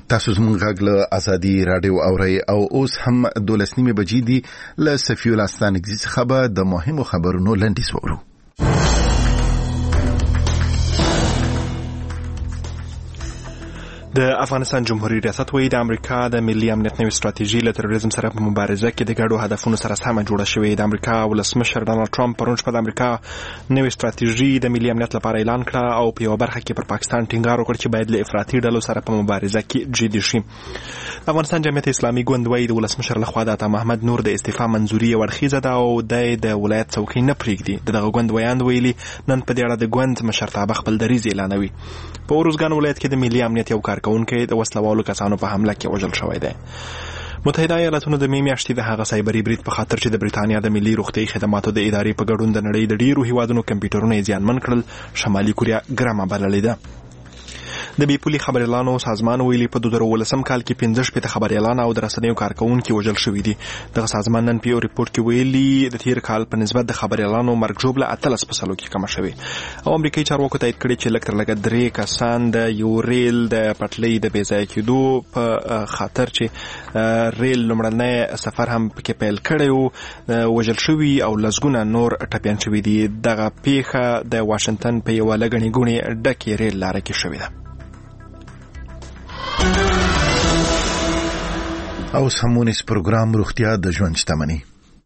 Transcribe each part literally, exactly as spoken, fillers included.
تاسو زموږ غږ له ازادي رادیو اورئ او اوس هم دولس نیمې بجې دي. له صفي الله ستانکزي څخه به د مهمو خبرونو لنډیز واورو. د افغانستان جمهوریت ریاست وایي د امریکا د ملي امنیت نوې ستراتیژي له تروریزم سره په مبارزه کې د ګډو هدفونو سره سمه جوړه شوې. د امریکا ولسمشر ډانلډ ټرمپ پرون شپه د امریکا نوې ستراتیژي د ملي امنیت لپاره اعلان کړه او په یو برخه کې پر پاکستان ټینګار وکړ چې باید له افراطي ډلو سره په مبارزه کې جدي شي. د افغانستان جمعیت اسلامي ګوند وایي د ولسمشر لخوا د عطا محمد نور د استعفا منظوري ورخیزه ده او د ولایت څوکۍ نه پریږدي. دغه ګوند ویاند ویلي نن په دې اړه د ګوند مشرتابه خپل دریځ اعلانوي. په اروزګان ولایت کې د ملي امنیت یو کارکونکي د وسلوالو کسانو په حمله کې وژل شوی دی. متحده ایالاتونو د می میاشتې د هغه سایبري برید په خاطر چې د بریتانیا د ملي روغتیايي خدماتو د ادارې په ګډون د نړۍ د ډیرو هیوادونو کمپیوټرونه زیانمن کړل، شمالي کوریا ګرامه بللې ده. د بي پولي خبريالانو سازمان ویلي په دوه زره ولسم کال کې پنځه شپېته خبريالان او د رسنیو کارکونکي وژل شوي دي. دغه سازمان نن په یو ریپورت کې ویلي د تیر کال په نسبت د خبريالانو مرګ ژوبله اتلس په سلو کې کمه شوې. او امریکایي چارواکو تایید کړي چې لږ تر لږه درې کسان د یو ریل د پټلۍ د بې ځایه کېدو په خاطر چې ریل لومړنی سفر هم پکې پیل کړی و وژل شوي او لسګونه نور ټپیان شوي دي. دغه پیښه د واشنگټن په یوه لګنې ګونې ډکې ریل لاره کې شوې ده. او سمونیس پروګرام روغتیا د ژوند شتمني.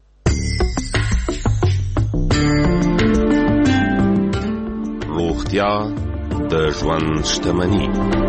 روغتیا د ژوند شتمني.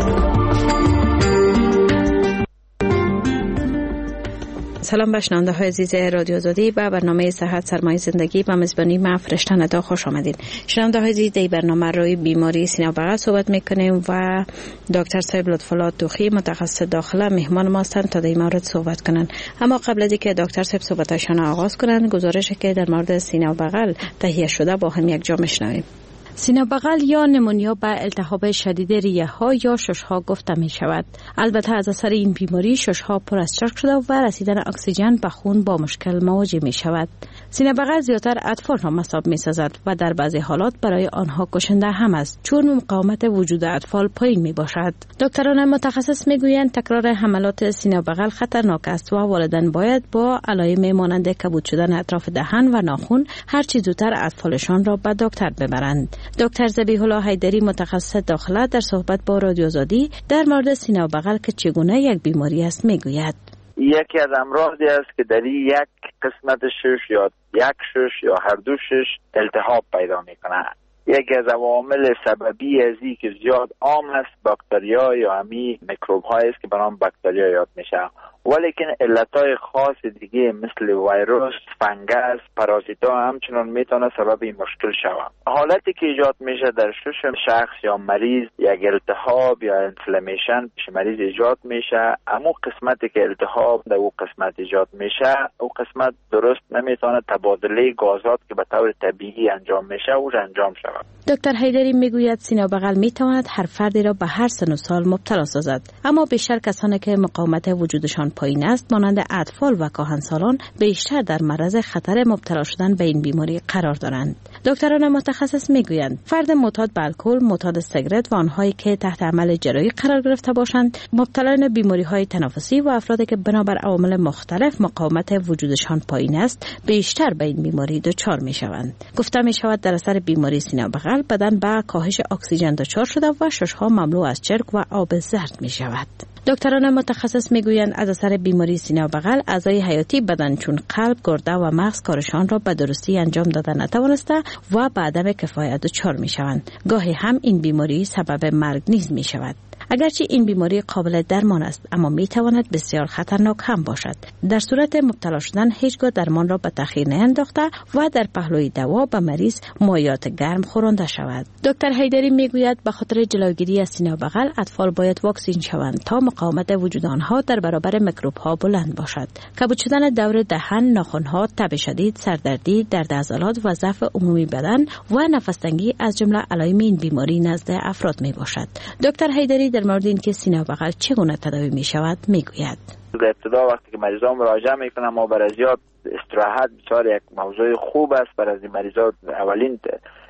سلام به شنونده های عزیز رادیو آزادی، به برنامه صحت سرمایه زندگی به میزبانی من فرشته ندا خوش آمدید. شنونده های عزیز، در برنامه روی بیماری سینه و بغل صحبت میکنیم و دکتر صاحب لطفالله توخی متخصص داخله مهمان ما هستند تا در این مورد صحبت کنند. اما قبل از اینکه دکتر صاحب صحبتشان آغاز کنند، گزارشی که در مورد سینه و بغل تهیه شده با هم یک جا میشنویم. سینه بغل یا نمونیا به التهاب شدید ریه ها یا شش ها گفته می شود. البته از اثر این بیماری شش ها پر از چرک شده و رسیدن اکسیژن به خون با مشکل مواجه می شود. سینه بغل زیادتر اطفال را مصاب می سازد و در بعضی حالات برای آنها کشنده هم است، چون مقاومت وجود اطفال پایین می باشد. دکتران متخصص می گویند تکرار حملات سینه بغل خطرناک است و والدین باید با علائم مانند کبود شدن اطراف دهن و ناخن هر چه زودتر اطفالشان را به دکتر ببرند. دکتر ذبیح الله حیدری متخصص داخله در صحبت با رادیو آزادی در مورد سینه و بغل که چگونه یک بیماری است میگوید. یکی از امراضی است که در یک قسمت شش یا یک شش یا هر دو شش التهاب پیدا میکنه. یکی از عوامل سببی ازی که زیاد عام است باکتریا یا همی میکروب های است که به نام باکتریا یاد میشه، ولیکن علتهای خاص دیگه مثل ویروس، فنگس، پارازیتا همچنان میتونه سبب این مشکل شود. حالتی که ایجاد میشه در شش شخص یا مریض یک التهاب یا انفلامیشن پیش مریض ایجاد میشه. اما قسمتی که التهاب در او قسمت ایجاد میشه، او قسمت درست نمیتونه تبادله گازات که به طور طبیعی انجام میشه او انجام شود. دکتر حیدری میگوید سینه و بغل میتواند هر فردی را به هر سن و سال مبتلا سازد، اما بیشتر کسانی که مقاومت وجودشان پایین است مانند اطفال و کهنسالان بیشتر در معرض خطر مبتلا شدن به این بیماری قرار دارند. دکتران متخصص میگویند فرد معتاد به الکل، معتاد سیگارت و آنهایی که تحت عمل جراحی قرار گرفته باشند، مبتلایان بیماری‌های تنفسی و افرادی که بنابر عوامل مختلف مقاومت وجودشان پایین است بیشتر به این بیماری دچار میشوند. گفته میشود در اثر بیماری سینه و بغل بدن به کاهش اکسیژن دچار شده و شش‌ها مملو از چرک و آب زرد میشود. دکتران متخصص میگویند از اثر بیماری سینه و بغل اعضای حیاتی بدن چون قلب، گرده و مغز کارشان را به درستی انجام دادن نتوانسته و به عدم کفایت دچار میشوند. گاهی هم این بیماری سبب مرگ نیز میشود. اگرچه این بیماری قابل درمان است، اما می تواند بسیار خطرناک هم باشد. در صورت مبتلا شدن هیچگاه درمان را به تأخیر نینداخته و در پهلوی دوا به مریض مایعات گرم خورانده شود. دکتر حیدری میگوید به خاطر جلوگیری از سینه و بغل اطفال باید واکسین شوند تا مقاومت وجود آنها در برابر میکروب ها بلند باشد. کبود شدن دور دهن، ناخن‌ها، تب شدید، سردردی، درد عضلات و ضعف عمومی بدن و نفس‌تنگی از جمله علائم این بیماری نزد افراد می باشد. دکتر حیدری در مورد اینکه سینه و بغل چگونه تداوی می شود می گوید. در ابتدا وقتی که مریضان مراجعه میکنن ما برای زیاد استراحت بسیار یک موضوع خوب است برای این مریضان. اولین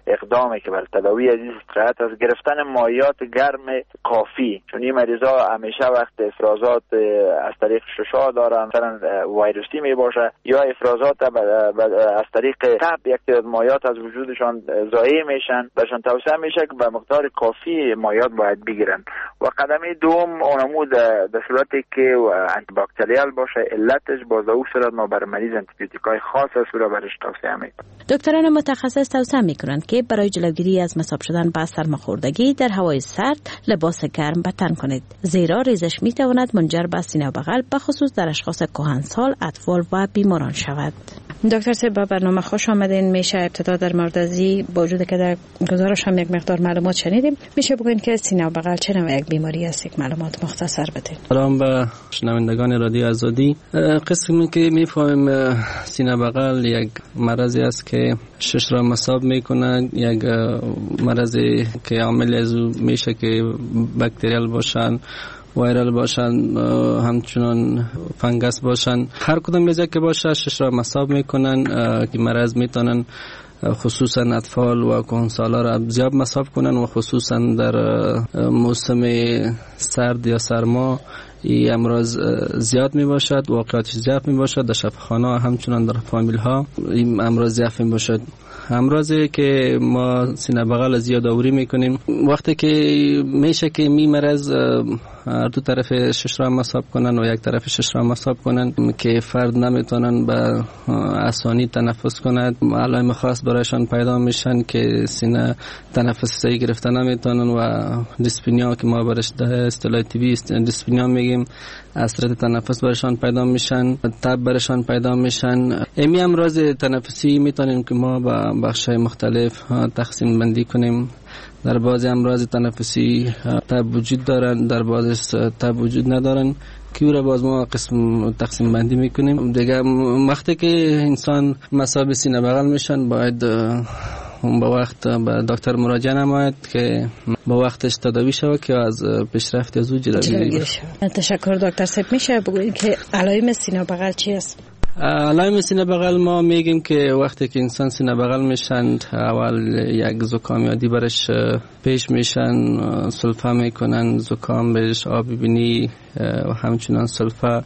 اقدامی که بر تداوی از این استراحت است گرفتن مایعات گرم کافی، چون این مریضا همیشه وقت افرازات از طریق ششا دارن، مثلا ویروسی می باشه یا افرازات از طریق تب یک تعداد مایعات از وجودشان ضایع میشن، بهشان توصیه میشه که به مقدار کافی مایعات باید بگیرن. و قدم دوم اونمود در صورتی که آنتی باکتریال باشه علتش باز او صورت ما بر مریض آنتیبیوتیکای خاص است را برش توصیه میکنیم. دکتران متخصص توصیه میکنند که برای جلوگیری از مصاب شدن به سرماخوردگی در هوای سرد لباس گرم به تن کنید، زیرا ریزش میتواند منجر به سینه و بغل به خصوص در اشخاص کهنسال، اطفال و بیماران شود. دکتر صاحب به برنامه خوش آمدین. میشه ابتدا در مورد ازی با وجود که در گزارش هم یک مقدار معلومات شنیدیم، میشه بگوین که سینه و بغل چه نوع یک بیماری است؟ یک معلومات مختصر بدین. سلام به شنوندگان رادیو آزادی. قسمی که میفهمیم سینه بغل یک مرضی است که شش را مصاب میکنه، یک مرضی که عامل از میشه که باکتریال باشن، وایرال باشن، همچنان فنگس باشن، هر کدام از که باشه شش را مصاب میکنن که مرض میتونن خصوصا اطفال و کهنسالا را زیاد مصاب کنن و خصوصا در موسم سرد یا سرما این امراض زیاد می باشد، واقعاتش زیاد می باشد، در شفاخانه همچنان در فامیل ها این امراض زیاد می باشد. امراضی که ما سینه بغل زیاد آوری میکنیم وقتی که میشه که می مرض هر دو طرف شش را مصاب کنن و یک طرف شش را مصاب کنن که فرد نمیتونن به آسانی تنفس کند، علائم خاص برایشان پیدا میشن که سینه تنفس صحیح گرفته نمیتونن و دیسپنیا که ما برش ده اصطلاح طبی دیسپنیا میگیم، اثرات تنفس برایشان پیدا میشن، تب برایشان پیدا میشن. امی امراض تنفسی میتونیم که ما با بخش‌های مختلف تقسیم بندی کنیم. در بعضی امراض تنفسی تب وجود دارن، در بعضی تب وجود ندارن که او را باز ما قسم تقسیم بندی میکنیم. دیگه وقتی که انسان مصاب سینه بغل میشن باید با وقت به دکتر مراجعه نماید که با وقتش تداوی شود که از پیشرفت از او جلوگیری شود. تشکر دکتر صاحب. میشه بگویید که علائم سینه بغل چی است؟ علائم سینه بغل ما میگیم که وقتی که انسان سینه بغل میشن اول یک زکام یادی برش پیش میشن، سلفه میکنن، زکام بهش آب بینی و همچنان سلفه،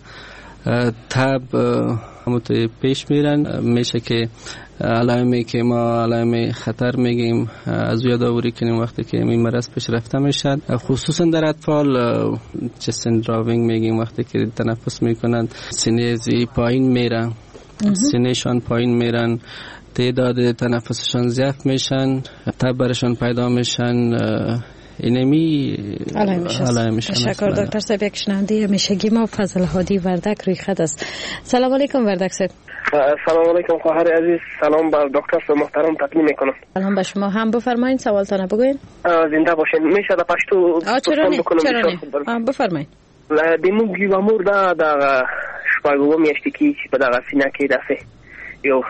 تب همونطور پیش میرن. میشه که علائمی که ما علائم خطر میگیم از یادآوری کنیم وقتی که این مرض پیش رفته میشد، خصوصا در اطفال چست دراوینگ میگیم وقتی که تنفس میکنند سینه زی پایین میرن، سینه شان پایین میرن، تعداد تنفسشان ضعف میشن، تب برشان پیدا میشن، اینمی علائمش. تشکر دکتر صاحب. یک شنونده همیشگی ما فضل هادی وردک روی خط است. سلام علیکم وردک صاحب. سلام علیکم خواهر عزیز، سلام بر دکتر صاحب محترم تقدیم میکنم. سلام به شما هم. بفرمایید سوالتون بگوین. زنده باشین. میشه در پشتو چرا نه چرا نه بفرمایید. دیمو گیوامور دا دا شپږو میاشتې کې په دغه سینه کې داسې یو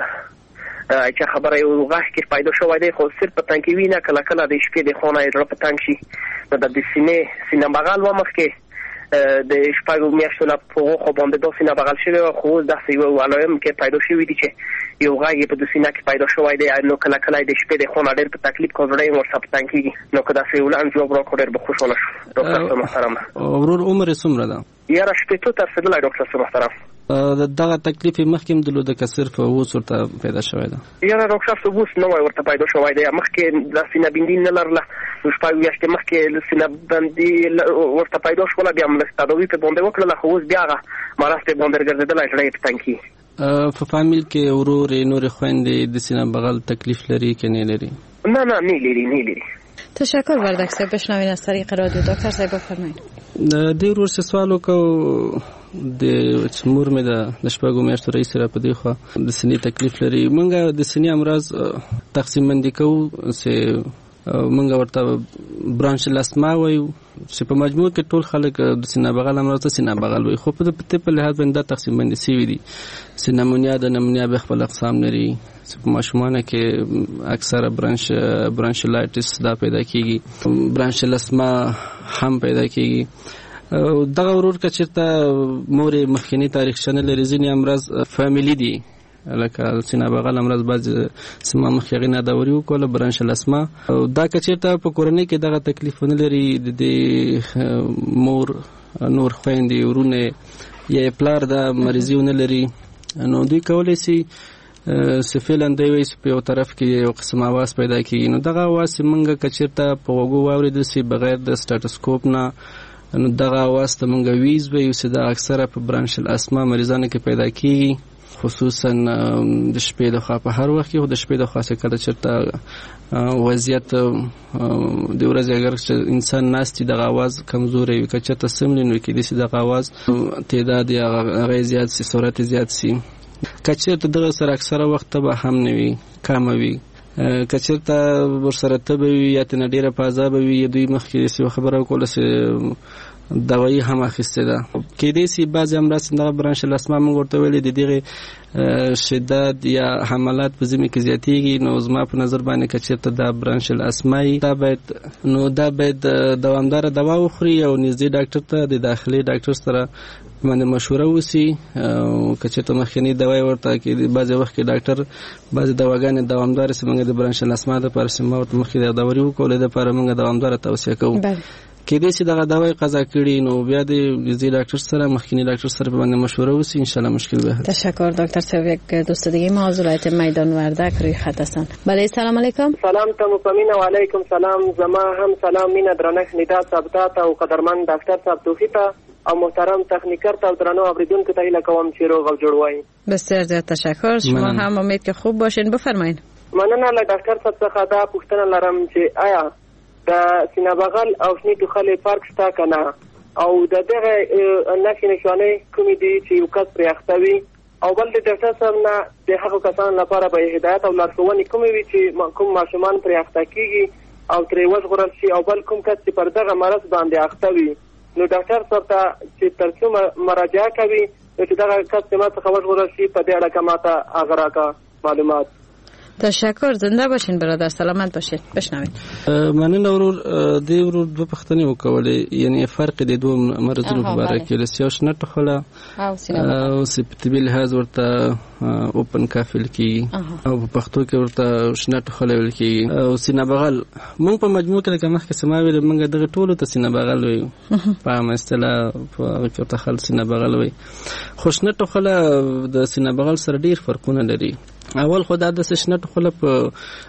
چې خبره یو غاښ کې پیدا شوی دی، خو صرف په تنګ کې وینه کله کله د شپې د خونه زړه په تنګ شي. نو د سینې سینه بغل و مخکې د شپږو میاشتو نه په خو باندې دا سینه بغل شوی و، خو اوس داسې یو علائم کې پیدا شوي دي چې یو غاښ یې په د سینه کې پیدا شوی دی. نو کله کله د شپې د خونه ډېر په تکلیف کو زړه یې ورسره په تنګ کېږي. نو که داسې یو لاندې جواب راکړو ډېر به خوشحاله شو. ډاکټر صاحب محترم ورور عمر څومره ده؟ یاره شپېتو ته رسېدلی ډاکټر صاحب محترم. دغه تکلیف مخکې مدلو د کسر په اوس ورته پیدا شوی ده؟ یاره ډاکټر صاحب اوس نوی ورته پیدا شوی دی. مخکې د سینه بندي نه لرله، شپږ میاشتې مخکې سینه بندي ورته پیدا شوله، بیا هم تداوي پرې باندې وکړله، خو اوس بیا هغه مرض پرې باندې ګرځېدلی، زړه یې په تنګ کېږي. په فامیل کې ورورې نورې خویندې د سینه بغل تکلیف لري که نه لري؟ نه نه نه لري نه لري. تشکر وردک صاحب. بشنوین از طریق رادیو. دکتر صاحب بفرمایید. د ورور څه سوال وکړو د مور مې د شپږو میاشتو رئیس را په دی خو د سینې تکلیف لري. مونږ د سینې امراض تقسیم بندي کوو چې مونږ ورته برانشل استما وایو چې په مجموع کې ټول خلک د سینه بغل امراض ته سینه بغل وایي، خو په دې په لحاظ باندې تقسیم بندي شوي دي. سینمونیا د نمونیا به خپل اقسام لري چې په ماشومانو کې اکثره برانش برانشلایټس دا پیدا کیږي، برانشل استما هم پیدا کیږي. دغه ورور که چېرته مور مخکینی تاریخچه نه لري، ځینې امراض فامیلي دي لکه سینه بغل امراض بعض سما مخ یې نه داوري وکول برانشل اسما دا کچېرته په کورنۍ کې دغه تکلیفونه لري د مور نور خويندې ورونه یا پلار د مریضیونه لري نو دوی کولای شي سفیلن دی وي په یو طرف کې یو قسم आवाज پیدا کیږي نو دغه आवाज منګه کچېرته په وګو واوریدل شي بغیر د سټاتوسکوپ نه نو دغه आवाज ته منګه ویز به یو سدا اکثره په برانشل اسما مریضانو کې پیدا کیږي خصوصا د شپې د خوا په هر وخت کې د شپې د خوا څخه کله چرته وضعیت د ورځې اگر انسان ناستي دغه आवाज کمزوري وي که چرته سملی نو کې د دغه आवाज تعداد یا غیر زیات سي سرعت زیات سي کچېرته دغه سره اکثره وخت به هم نه وي کم وي کچېرته ورسره تبه وي یا تنه ډیره پازه به وي دوی مخکې څه خبره کوله چې دوايي هم اخیسته ده کې دې سي بعض امراض څنګه برانشل اسما موږ ورته ویلې د دغه شدت یا حملات په ځمکه کې زیاتېږي نو زما په نظر باندې کچېرته د برانشل اسماي دا باید نو دا باید دوامدار دوا وخوري او نږدې ډاکټر ته د داخلي ډاکټر سره باندې مشوره وسی او کچېرته مخکنی دوايي ورته کې بعض وخت کې ډاکټر بعض دواګانې دوامدار سیمه د برانشل اسما د پر سیمه ورته مخکې د دوري وکولې د پر موږ دوامدار توصیه کوو کې دې چې دغه دوايي قضا کړي نو بیا د نږدې ډاکټر سره مخکنی ډاکټر سره باندې مشوره وسی ان شاء الله مشکل به حل. تشکر دکتر صاحب. یک دوست دیگه ما از ولایت میدان وردک روی خط هستن. بله سلام علیکم. سلام ته مپمین و علیکم سلام. زما هم سلام مینه درنه خنیدا ثابته او قدرمن ډاکټر صاحب توفیق او محترم تخنیکر ته درنو اوریدونکو ته هیله کوم چې روغ او جوړ وای. بسیار زیات تشکر. شما هم امید که خوب باشین. بفرمایید. مننه له ډاکټر صاحب څخه دا پوښتنه لرم چې آیا د سینه بغل او شنې ټوخلې فرق شته کنه او د دغه نښې نښانې کومې دي چې یو کس پرې اخته وي او بل د ډاکټر صاحب نه د هغو کسانو لپاره به هدایت او لارښوونې کومې وي چې کوم ماشومان پرې اخته کیږي او ترې وژغورل شي او بل کوم کس چې پر دغه مرض باندې اخته وي نو ډاکټر صاحب ته چې تر څو مراجعه کوي چې دغه کس چې ما څخه وژغورل شي په دې اړه که ماته هغه راکړه معلومات. تشکر. زنده باشین برادر. سلامت باشین. بشنوید. مننه ورور دی ورور دوه پښتنې وکولې یعنی فرق د دوه مرزونو په اړه کې لسیو شنه ټخله او سینه او سپټبل هاز ورته اوپن کافل کی او په پښتو کې ورته شنه ټخله ویل کی او سینه بغل مونږ په مجموع کې کومه کې سماوي مونږ دغه ټولو ته سینه بغل وي په مستله په کې ته خل سینه بغل وي خو شنه ټخله د سینه بغل سره ډیر فرقونه لري. اول خو دا د سشنه ټخله په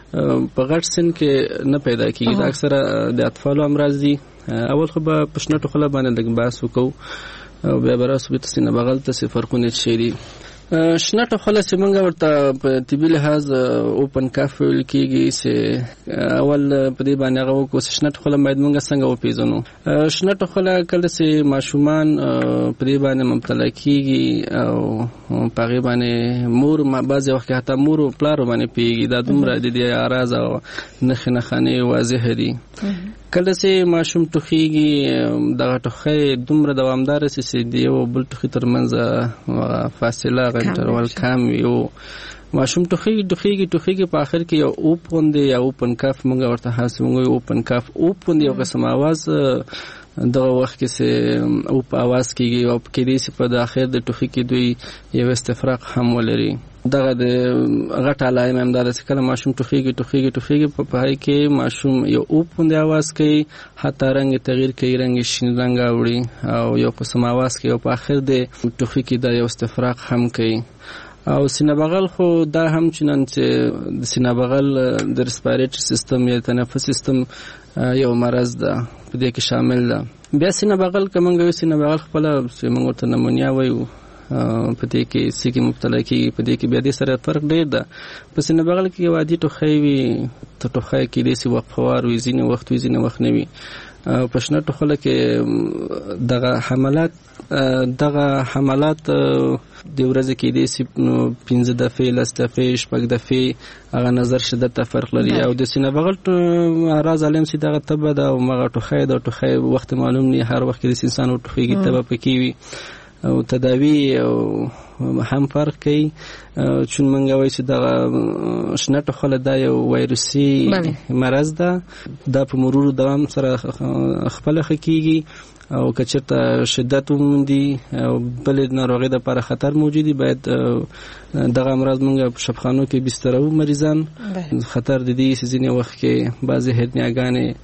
په غټ سن کې نه پیدا کیږي دا اکثره د اطفالو امراض دي. اول خو په پښنه ټخله باندې د بحث وکړو او بیا براسو به سینه بغل ته فرقونه شي دي. شنه ټخله چې موږ ورته په طبي لحاظ اوپن کاف ویل کیږي چې اول په دې باندې هغه وکړو شنه ټخله باید موږ څنګه وپیژنو. شنه ټخله کله چې ماشومان په دې باندې مبتلا کیږي او په هغه باندې مور ما بعض وخت حتی مور او پلار باندې پیږي دا دومره د دې اعراض او نښې نښانې واضح دي. کله چې ماشوم ټوخیږي دغه ټوخی دومره دوامدار سي چې د یو بل ټوخي ترمنځ فاصله غنټرول کم یو ماشوم ټوخیږي ټوخیږي ټوخیږي په اخر کې یو اوپن دی یا اوپن کاف موږ ورته حاصل موږ اوپن کاف اوپن یو قسم आवाज دغه وخت کې چې او په आवाज کېږي او په کې دې په داخل د ټوخي کې دوی یو استفراق هم ولري. دغه د غټ علائم هم دا چې کله ماشوم ټوخیږي ټوخیږي ټوخیږي په پای کې ماشوم یو اوپن دی आवाज کوي حتی رنگ تغییر کوي رنگ شین رنگ اوړي او یو قسم आवाज کوي او په اخر د ټوخي کې دا یو استفراق هم کوي. او سینه بغل خو دا هم چنان چې د سینه بغل د ریسپیریټری سیستم یا تنفس سیستم یو مرض ده په دې کې شامل ده. بیا سینه بغل کومه سینه بغل خپل موږ ورته نمونیا وایو په دې کې سګي مبتلا کیږي په دې کې بیا د سره فرق ډیر ده. په سینه بغل کې وادي ټوخی وي ته ټوخی کې د سی وقفوار وي ځینې وخت وي ځینې وخت نه وي. په شنه ټوخله کې دغه حملات دغه حملات د ورځې کې د سی پنځه دفعې لس دفعې شپږ دفعې هغه نظر شدت ته فرق لري. او د سینه بغل راز علم سي دغه تبه ده او مغه ټوخی د ټوخی وخت معلوم نه هر وخت د انسان او ټوخیږي تبه پکې وي او تداوی او هم فرق کوي. چون منګه وایي چې دغه شنه ټوخله دا یو وایروسي مرض ده دا په مرور دوام سره خپل خکېږي او که چېرته شدت وموندي او بلې ناروغۍ دپاره خطر موجود وي باید دغه امراض موږ په شفخانو کې بستروو مریضان. خطر د دې چې ځینې وخت کې بعضې هرنیاګانې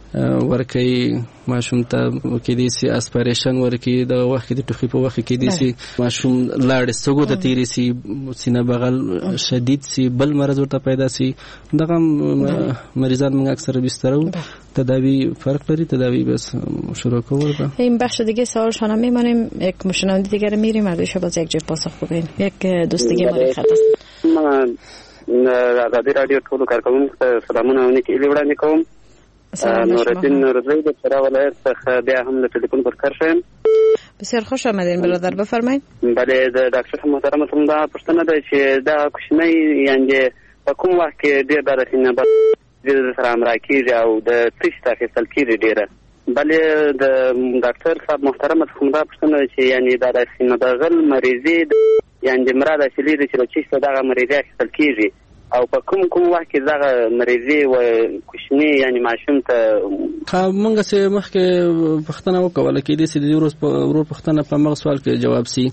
ورکوي ماشوم ته، کېدای شي اسپریشن ورکوي، دغه وخت کې د ټوخي په وخت کې کېدای شي ماشوم لاړې سږو ته تېرې شي، سینه بغل شدید شي، بل مرض ورته پیدا شي. دغه مریضان موږ اکثر بسترو. تداوی فرق داری؟ تداوی بس شروع کول. این بخش دیگه سوالشان هم میمانیم. یک مشنونده دیگر میریم اردوش باز یک جای پاسخ بگوین. یک دوست دیگه مالی خط است. من آزادی رادیو ټولو کارکوونکو ته سلامونه او نیکې هیلې وړاندې کوم. نورالدین نورزی د فراه ولایت څخه بیا هم د ټلیفون پر کار شوم. بسیار خوش آمدین برادر، بفرمایید. بله د ډاکټر محترم ته دا پوښتنه ده چې دا کوچنی یعنې په کوم وخت کې ډېر دا د سینه بغل سره همراه کېږي او د تشت اخیستل کېږي ډېره. بلې د ډاکټر صاحب محترم ته دا پوښتنه ده چې یعنې دا د سینه بغل مریضي یعنې مراد اصلي ده چې له چشته دغه مریضي اخیستل کېږي او په کوم کوم وخت کې دغه مریضي و کوچنی یعنی ماشوم ته موږ چې مخکې پوښتنه وکوله کېدای شي د دې ورور پوښتنه په مغز سوال کې جواب شي.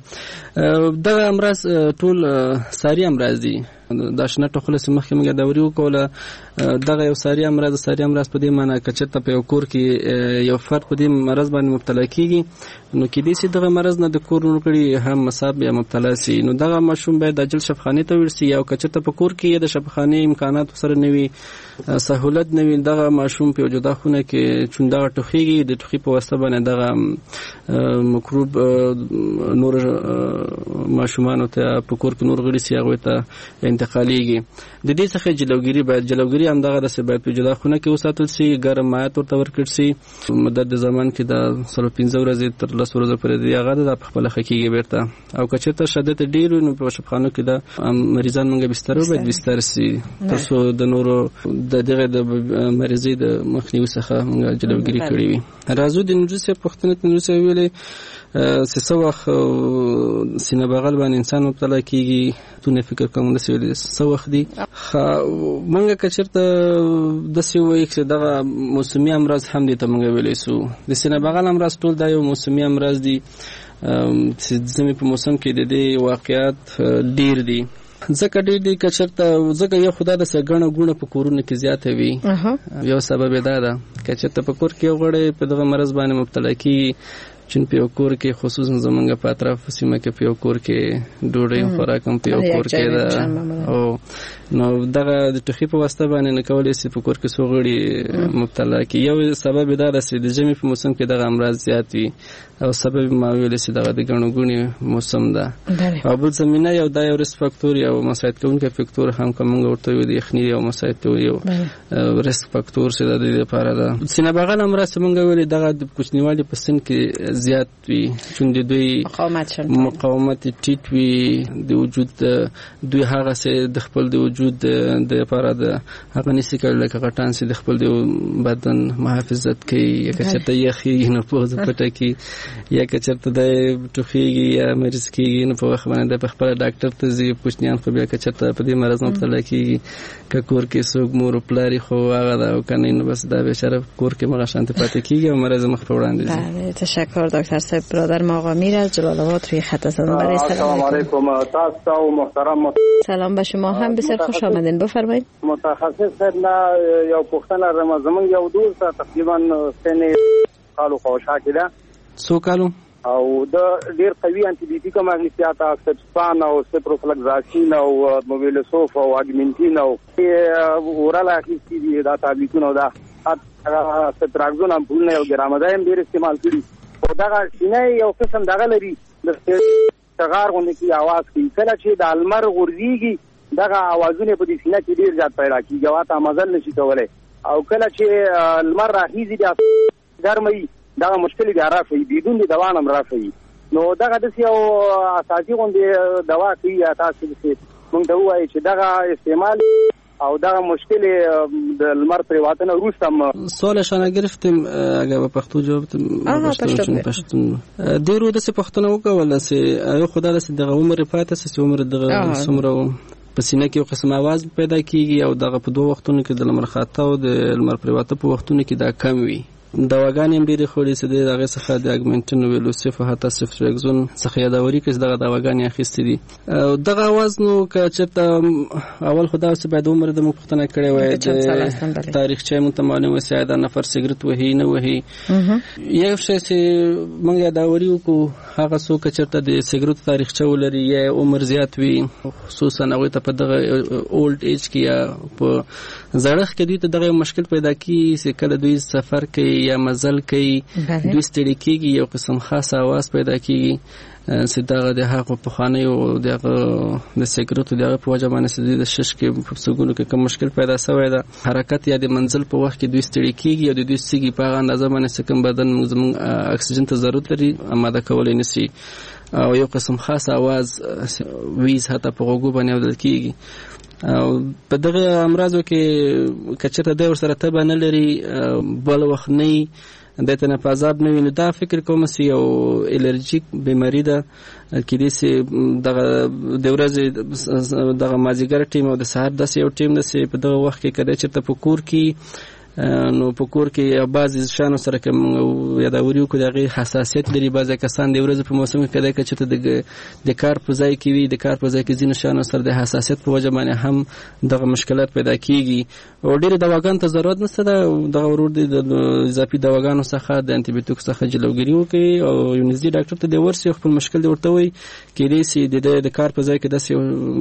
دغه امراض ټول ساري امراض دي. دا شنه ټوخله چې مخکې موږ دوري وکوله دغه یو ساري امراض ساري امراض په دې معنی که چېرته په یو کور کې یو فرد په دې مرض باندې مبتلا کېږي نو کېدای شي دغه مرض نه د کور نور کړي هم مصاب یا مبتلا شي. نو دغه ماشوم باید عاجل شفاخانې ته وړل شي او که چېرته په کور کې د شفاخانې امکانات سره نه وي، سهولت نه وي، دغه ماشوم په جدا خونه کې چون دغه ټوخیږي د ټوخي په واسطه باندې دغه مکروب نور ماشومانو ته په کور کې نور غړي سي هغوی ته انتقالیږي. د دې څخه جلوګیری باید جلوګیری هم دغه داسې باید په جدا خونه کې وساتل شي، ګرم مایعات ورته ورکړل شي. مدت د زمان کې د څلور پنځه ورځې تر لس ورځو پورې دی هغه د په خپله ښه کېږي بیرته. او که چېرته شدت ډېر وي نو په شفاخانو کې د مریضان موږ بستر باید بستر شي تر څو د نورو د دغه د مریضۍ د مخنیوي څخه موږ جلوګیري کړې وي. راځو د نورزي صاحب پوښتنې ته نورزي صاحب ویلې چې څه وخت سینه بغل باندې انسان مبتلا کېږي تونه فکر کوم داسې ویلې څه وخت دي. موږ که چېرته داسې ووایو چې دغه موسمي امراض هم دي ته موږ ویلی سو. د سینه بغل امراض ټول دا یو موسمي امراض دي چې د ژمي په موسم کې د دې واقعیات ډېر دي. ځکه ډېر دي که چېرته ځکه یو خو دا داسې ګڼه ګوڼه په کورونو کې زیاته وي. یو سبب یې دا ده که چېرته په کور کې یو غړی په دغه مرض باندې مبتلا کېږي چون په یو کور کې خصوصا زمونږ په اطرافو سیمه کې په یو کور کې ډوډۍ خوراک هم په یو کور کې ده او نو دغه د ټوخي په واسطه باندې نه کولی شي په کور کې څو غړي مبتلا کړي. یو سبب دا ده چې د ژمي په موسم کې دغه امراض زیات وي او سبب ما ویلی چې دغه د ګڼو ګوڼې موسم ده. او بل زمینه یو دا یو ریسک فاکتور یو مساعد کوونکی فاکتور هم که موږ ورته ویو د یخني یو مساعد یو ریسک فاکتور چې د دې لپاره ده. سینه بغل امراض چې موږ ویلې دغه د کوچنیوالي په سن کې زیات وي چون د دوی مقاومت ټیټ وي، د وجود دوی هغه څه د خپل د وجود د لپاره د هغه نشي کولی لکه غټان چې د خپل د بدن محافظت کوي یا که چېرته یخېږي نو پوزه پټه کړي یا که چېرته دی ټوخېږي یا مریض کېږي نو په وخت باندې دی په خپله ډاکټر ته ځي. کوچنیان خو بیا که چېرته په دې مرض مبتلا کېږي که کور کې څوک مور و پلار خو هغه ده او که نه نو بس دا بېچاره کور کې مغه شانتې پاتې کېږي او مرض مخ په وړاندې ځي. تشکر دکتر صاحب. برادر ما آقا میر از جلال آباد روی خط هستند. برای سلام علیکم تاسو محترم. سلام به شما هم، بسیار خوش آمدین، بفرمایید. متخصص نه یو پوښتنه لرم. زمونږ یو دوست تقریبا سن کالو خوشا کړه څو کالو او د ډیر قوي انټي بیوټیک ماګنیسیات اکسپسان او سپروفلکزاسین او موبیلسوف او اګمنټین او اورال اخیستي دي دا تابلیتونه او دا ستراکزون هم پولنه او ګرامدایم ډیر استعمال کړي او دغه سینه یو قسم دغه لري د شغار غونډه کې आवाज کوي. کله چې د المر غورځيږي دغه आवाजونه په دې سینه کې ډیر زیات پیدا کیږي او تا مزل نشي کولای او کله چې المر راخیږي د ګرمي دغه مشکل دی رافي بدون د دوا نم رافي. نو دغه د یو اساسي غونډه دوا کوي تاسو چې موږ ته وایي چې دغه استعمال او دا مشکل د لمر پریواتنه روستم سوالشان گرفتیم اگه به پښتو جواب پښتو پښتون ډیرو د څه پښتنه وکول چې یو خدای له دغه عمر پاتې چې عمر دغه سمره په سینه کې یو قسم आवाज پیدا کیږي او دغه په دوه وختونو کې د لمر خاطه او د لمر پریواته په وختونو کې دا کم وي دواګانې هم ډېرې خوري چې د هغې څخه د اګمنټین ویلوسف او حتی سفټریکزون څخه یادوري کړي چې دغه دواګانې اخیستې دي. دغه اواز نو که چېرته اول خو دا اوس باید عمر د موږ پوښتنه کړې وای د تاریخچه موږ ته معلوم وسي دا نفر سګرټ وهي نه وهي. یو شی چې موږ یادوري وکړو هغه څوک چې چېرته د سګرټو تاریخچه ولري یا عمر زیات وي خصوصا هغوی ته په دغه اولډ ایج کې یا په زړښت کې دوی ته دغه مشکل پیدا کېږي چې کله دوی سفر کوي یا مزل کوي دوی ستړي کېږي یو قسم خاص اواز پیدا کېږي چې دغه د هغو پخوانیو دغه د سګرټو د هغه په وجه باندې چې دوی د شش کې په سږونو کې کوم مشکل پیدا شوی ده حرکت یا د منزل په وخت کې دوی ستړي کېږي او د دوی سږي په هغه اندازه باندې چې کوم بدن زموږ اکسیجن ته ضرورت لري آماده کولی نشي او یو قسم خاص اواز ویز حتی په غوږو باندې اورېدل کېږي. او په دغه امراضو کې که چېرته دی ورسره تبه نه لري بل وخت نه وي دی ته ناپازاب نه وي نو دا فکر کوم چې یو الرجیک بیماري ده کېدای شي دغه د ورځې دغه مازدیګر ټیم او د سهار داسې یو ټیم ده چې په دغه وخت کې که دی چېرته په کور کې نو په کور کې بعضې شیانو سره که یادوري وکړو د هغې حساسیت لري بعضې کسان د ورځې په موسم کې دی که چېرته د کار په ځای کې وي د کار په ځای کې ځینو شیانو سره د حساسیت په وجه باندې هم دغه مشکلات پیدا کېږي او ډېرې دواګانو ته ضرورت نشته ده دغه ورور دی د اضافي دواګانو څخه د انټي بیوټیک څخه جلوګیري وکړي او یو نږدې ډاکټر ته دی ورسي او خپل مشکل دی ورته وایي کېدای شي د ده د کار په ځای کې داسې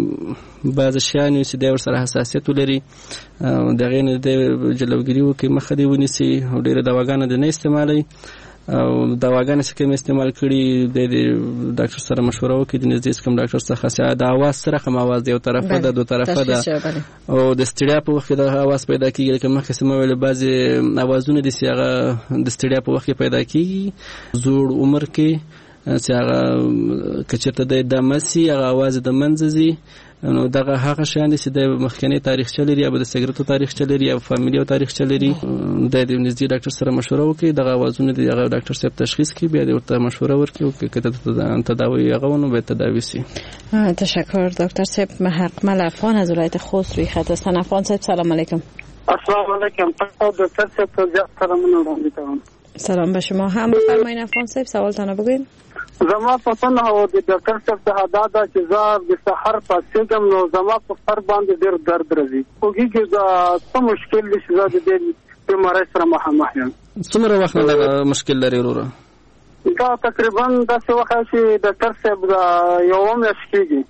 بعضې شیان وي چې دی ورسره حساسیت ولري د هغې نه دی جلوګیري وکړي مخه دی ونیسي او ډېره دواګانې د نه استعمالوي او دواګانې چې کوم استعمال کړي د ډاکټر سره مشوره وکړي د نږدې کوم ډاکټر څخه چې د اواز سره کوم اواز دی یو طرفه ده دو طرفه ده او د ستړیا په وخت کې دغه اواز پیدا کېږي لکه مخکې چې ما ویل بعضې اوازونه دي چې هغه د ستړیا په وخت کې پیدا کېږي زوړ عمر کې چې هغه که چېرته دی دمه سي هغه اواز د منځه ځي نو دغه هغه شیان دي چې د مخکنۍ تاریخچه لري یا به د سګرټو تاریخچه لري یا فامیلي تاریخچه لري د دې نږدې ډاکټر سره مشوره وکړي دغه اوازونه د هغه ډاکټر صاحب تشخیص کړي بیا د ورته مشوره ورکړي او که ته تداوی هغه ونو به تداوی سي. تشکر دکتر صاحب. محقمل افغان از ولایت خوست روی خط هستن. افغان صاحب سلام علیکم. السلام علیکم. دکتر صاحب ته زیات سلامونه وړاندې کوم. سلام به شما هم. بفرمایید افغان صاحب سوالتان بگوین. زما پسند هو د ډاکټر صاحب څخه دا ده چې زه د سحر پاسېږم نو زما په سر باندې ډېر درد راځي خوږي کې دا څه مشکل دی چې زه د دې بیمارۍ سره مخامخ یم. څومره وخت نه دغه مشکل لري وروره؟ دا تقریبا داسې وخت چې ډاکټر صاحب یوه میاشت کېږي.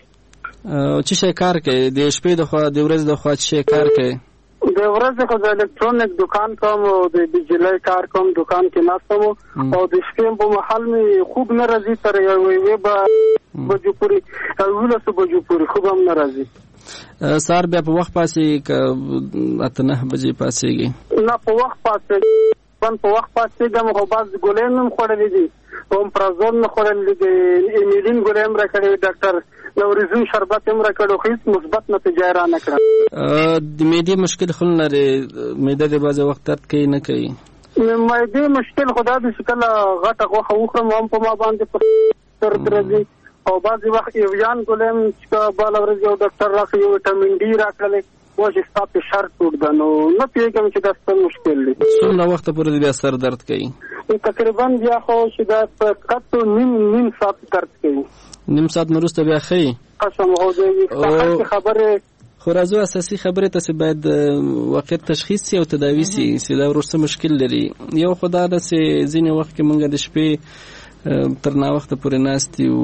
څه شی کار کوي د شپې د خوا د ورځې د خوا څه شی کار کوي؟ د ورځې خو د الکترونیک دکان کوم او د بجلی کار کوم دکان کې ناستم او د شپې په محل مې خوب نه راځي تر یوې بجو پورې یولسو بجو پورې خوب هم نه راځي. سهار بیا په وخت پاسې که اته نه بجې پاسېږي؟ نه په وخت پاسېږم په وخت پاسېږم خو بعض ګولۍ مې هم خوړلې دي اومپرازول مې خوړلې دي ایمیلین ګولۍ هم راکړې ډاکټر نوریزون شربت هم راکړو خو هېڅ مثبت نتیجه یې رانه کړه. د معدې مشکل خو نه لرې؟ معده دې بعضې وخت درد کوي نه کوي؟ معدې مشکل خو دا دی چې کله غټه غوښه وخورم هم په ما باندې درد راځي او بعضې وخت ایویان ګولۍ هم چې بله ورځ یو ډاکټر راکړی یو ویټامین ډي راکړلی وایي چې ستا فشار ټوټ ده نو نه پوهېږم چې دا څه مشکل دی. څومره وخته پورې بیا سر درد کوي؟ تقریبا بیا خو چې دا په کټو نیم نیم ساعت درد کوي. نیم ساعت نه وروسته بیا ښایي؟ قسم خو دی خبرې خو راځو اساسي خبرې ته چې باید واقعیت تشخیص سي او تداوي سي چې دا وروسته مشکل لري. یو خو دا ده چې ځینې وخت کې موږ د شپې تر ناوخته پورې ناستي او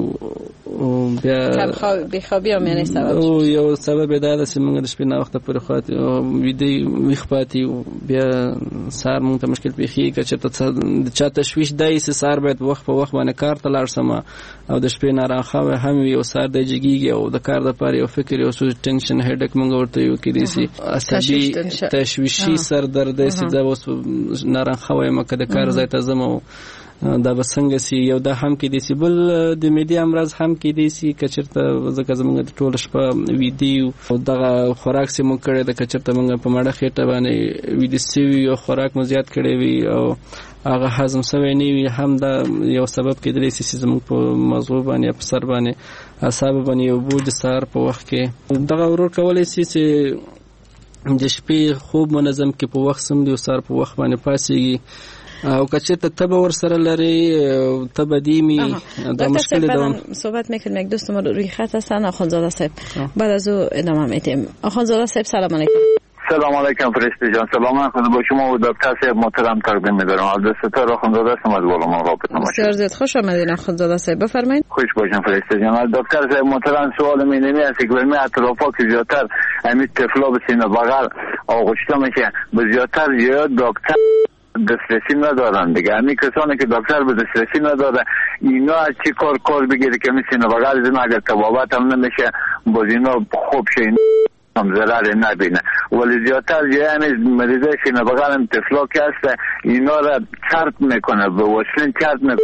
بیا بېخوابي هم یعنې سبب او یو سبب یې دا ده چې موږ د شپې ناوخته پورې ویده ویښ پاتې یو بیا سهار موږ ته مشکل پېښېږي که چېرته د چا تشویش دی چې سهار باید وخت په وخت باندې کار ته لاړ شم او د شپې ناراخوی هم وي او سهار دی جګېږي او د کار دپاره یو فکر یو څه ټینشن هیډک موږ ورته یو کېدای شي عصبي تشویشي سر درد دی چې زه اوس ناراخوی یم که د کار ځای ته ځم او دا به څنګه سي. یو دا هم کېدای شي بل د معدې امراض هم کېدای شي که چېرته ځکه زموږ د ټوله شپه ویده یو او دغه خوراک چې موږ کړی ده که چېرته موږ په مړه خېټه باندې ویده سوي او خوراک مو زیات کړی وي او هغه هضم سوی نه وي هم دا یو سبب کېدلی شي چې زموږ په مغزو باندې یا په سر باندې اعصابو باندې یو بوج د سهار په وخت کې دغه ورور کولی شي چې د شپې خوب منظم کې په وخت سمدي او سهار په وخت باندې پاڅېږي او کچې ته تبه ور سره لري تبه دیمی دا مشکل دوام صحبت میکنیم. یک دوست ما روی خط هستن، آخوندزاده صاحب. بعد از او ادامه میدیم. آخوندزاده صاحب سلام علیکم. سلام علیکم فرشته جان. سلام خدا با شما و دکتر صاحب محترم تقدیم می‌دارم. عبدالستار آخوندزاده هستم از بالامون رابط نمایش. بسیار زیاد خوش آمدین آخوندزاده صاحب، بفرمایید. خوش باشین فرشته جان. دکتر صاحب محترم سوال می نمی است که برمی اطرافا که زیادتر همین طفلا به سینه بغل آغشته میشه به زیادتر یا دکتر دسترسی ندارن دیگه. همین کسانی که دکتر به دسترسی نداره اینا از چی کار کار بگیره که می سینه بغل زن اگر تبابت هم نمیشه باز اینا خوب شه هم ضرر نبینه. ولی زیادتر یعنی مریضه سینه بغل هم طفلا که هست اینا را چرت میکنه به وصلین چرت میکنه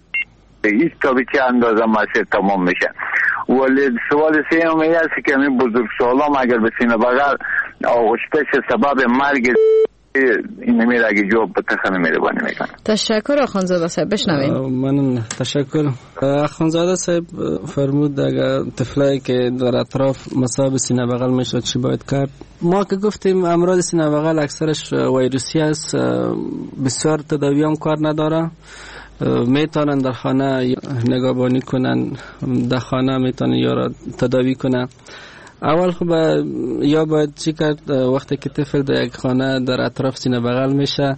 هیچ تا به چه اندازه مسیر تمام میشه. ولی سوال سیمی هست که همین بزرگ سالام اگر به سینه بغل آغشته سبب مرگ این میره اگه جواب بتخنه میره بانی میکنه. تشکر آخوندزاده صاحب. بشنوین. من تشکر. آخوندزاده صاحب فرمود اگر طفلایی که در اطراف مصاب سینه بغل میشد چی باید کرد؟ ما که گفتیم امراض سینه بغل اکثرش ویروسی است، بسیار تداوی هم کار نداره. میتونن در خانه نگهبانی کنن، در خانه میتونن یا را تداوی کنن. اول خب یا باید چی کرد وقتی که طفل در یک خانه در اطراف سینه بغل میشه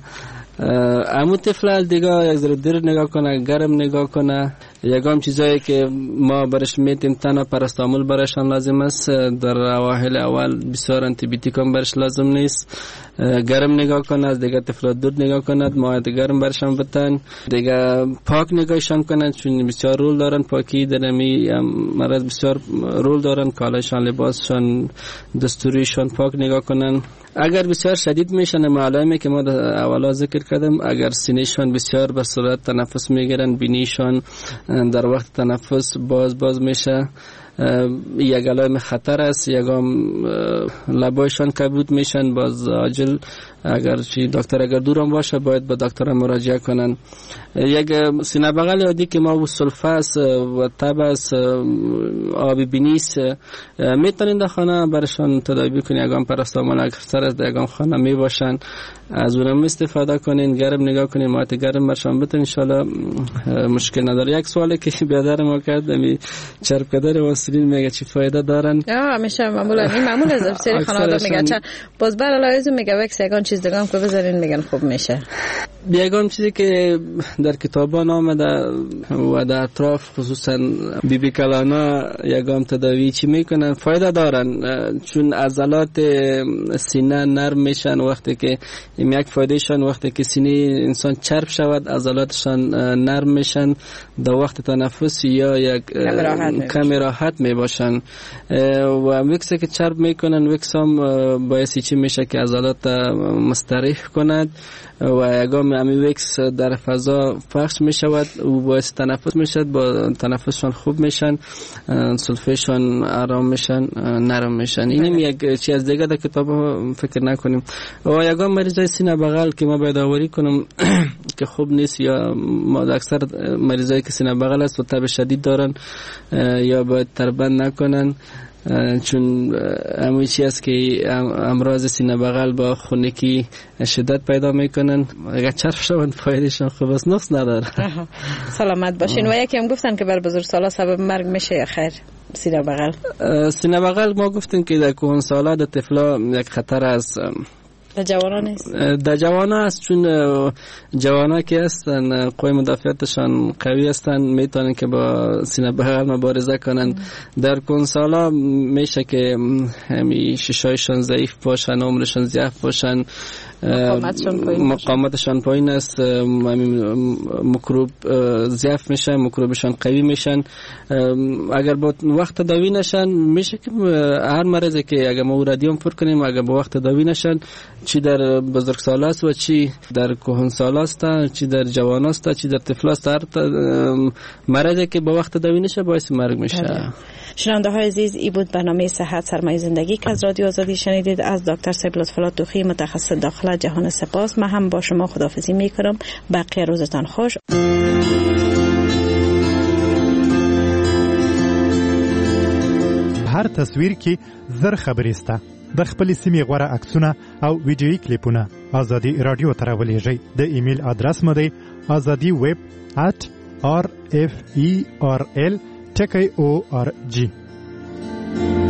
امو طفل دیگه یک ذره دیر نگاه کنه، گرم نگاه کنه. یکم چیزایی که ما برش میتیم تنها پاراستامول برشان لازم است. در اواخر اول بسیار آنتی بیوتیک هم برش لازم نیست. گرم نگاه کنه، از دیگه طفل دود نگاه کند، مایعات گرم برشان بتن، دیگه پاک نگاهشان کنند چون بسیار رول دارن. پاکی در می مرض بسیار رول دارن. کالایشان، لباسشان، دستوریشان پاک نگاه کنن. اگر بسیار شدید میشن معلومه که ما اولا ذکر کردم، اگر سینهشان بسیار به صورت تنفس میگیرن، بینیشان در وقت تنفس باز باز میشه، یک علائم خطر است. یکم لبایشان کبود میشن، باز عاجل اگر چی دکتر اگر دورم باشه باید به دکتر مراجعه کنن. یک سینه بغل عادی که ما و سلفاس و تبس آب بینیس میتونین در خانه برشان تداوی کنین. یکم پاراستامول اکثر از یکم خانه می باشن، از اونم استفاده کنین، گرم نگاه کنین، مایعات گرم برشان بتن، ان شاء الله مشکل نداره. یک سوالی که بیادر ما کرد می چرب کدر واسلین میگه چی فایده دارن؟ آه همیشه معمولا این معمول از سری خانواده میگن چرا باز بر علاوه میگه وکس یگان چیز دیگه هم که بذارین میگن خوب میشه. یگان چیزی که در کتابان آمده و در اطراف خصوصا بی بی کلانا یگان تداوی چی میکنن فایده دارن چون عضلات سینه نرم میشن. وقتی که این یک فایدهشان وقتی که سینه انسان چرب شود عضلاتشان نرم میشن، در وقت تنفس یا یک کم راحت میباشن. و وکس که چرب میکنن وکس هم باعث چی میشه که عضلات مستریح کند و یگام امی وکس در فضا پخش می شود و باعث تنفس می شود، با تنفسشان خوب میشن، سلفشان آرام میشن، نرم میشن. اینم یک چیز از دیگه در کتاب فکر نکنیم. و یگام مریضای سینه بغل که ما باید آوری کنم که خوب نیست یا ما اکثر مریضایی که سینه بغل است و تب شدید دارن یا باید تربند نکنن چون همون چیزی است که امراض سینه بغل با خونگی شدت پیدا میکنن. اگر چرب شوند فایدهشون خوب است، نقص نداره. سلامت باشین. و یکی هم گفتن که بر بزرگسالا سبب مرگ میشه یا خیر سینه بغل؟ سینه بغل ما گفتیم که در کهنسالا در طفلا یک خطر است. در جوانا نیست؟ در جوانا است چون جوانا که هستن قوی مدافعتشان قوی هستن، میتونن که با سینه بغل مبارزه کنن. در کنسالا میشه که همی ششایشان ضعیف باشن، عمرشان ضعیف باشن، مقاومتشان پایین است، میکروب ضعیف میشن، میکروبشان قوی میشن. اگر با وقت تداوی نشن میشه که هر مریضی که اگر ما رادیوم پر کنیم اگر با وقت تداوی نشن چی در بزرگسال است و چی در کهنسال است، چی در جوان است، چی در طفل است، هر مریضی که با وقت تداوی نشه باعث مرگ میشه. شنونده های عزیز، ای بود برنامه صحت سرمایه زندگی که از رادیو آزادی شنیدید از دکتر صاحب لطف‌الله توخی متخصص داخله جهان سپاس. من هم با شما خداحافظی میکنم. بقیه روزتان خوش. هر تصویر کې زر خبرې سته، د خپل سیمې غوړه عکسونه او ویډیویي کلیپونه ازادي رادیو ته راولېږئ. د ایمیل ادرس مو دی azadi web at r f e r l ټکی او ار جی.